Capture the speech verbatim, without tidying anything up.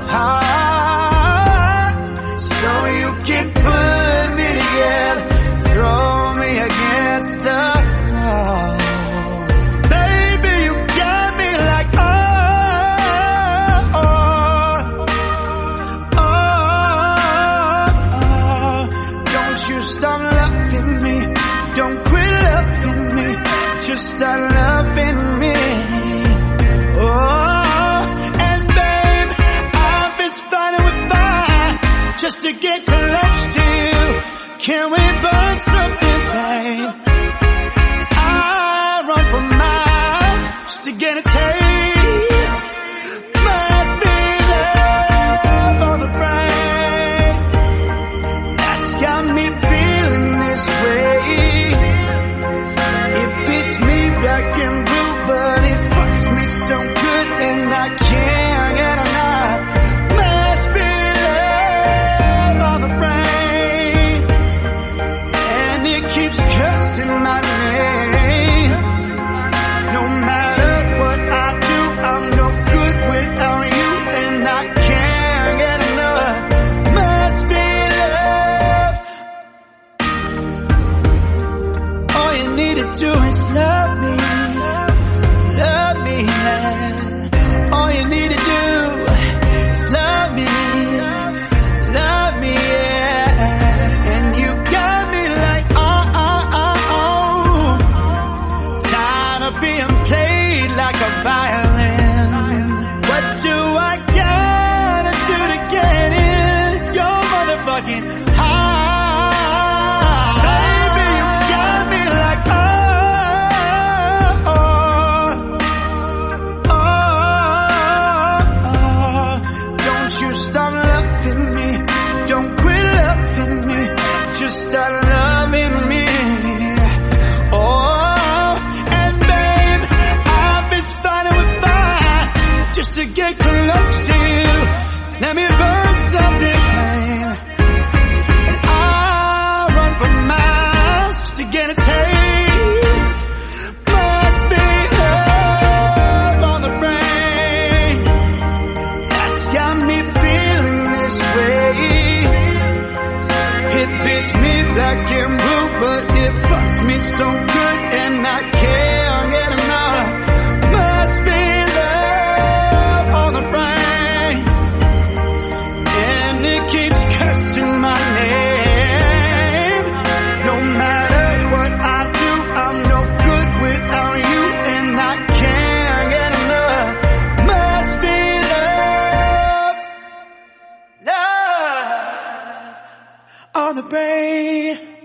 heart, so you can put me together, throw me against the wall. Baby, you got me like, oh, oh, oh, oh. Don't you stop loving me, don't quit loving me, just start loving me. Just to get close to you, can we burn something, babe? I run for miles just to get a taste. Must be love on the brain that's got me feeling this way. It beats me black and blue, but it fucks me so good and I can't get enough. Must be cursing my name. No matter what I do, I'm no good without you, and I can't get enough. Must be love. All you need to do is love me, love me, yeah. All you need to do is love me, love me, yeah. And you got me like, being played like a violin. What do I gotta do to get in your motherfucking heart? Baby, you got me like, oh, oh, oh, oh. Don't you stop loving me, don't quit loving me, just start loving me. Just to get close to you, let me burn something, babe. And I run for miles just to get a taste. Must be love on the brain that's got me feeling this way. It beats me black and blue, but it fucks me so good and I can't get enough. Must be my name. No matter what I do, I'm no good without you, and I can't get enough. Must be love, love on the brain.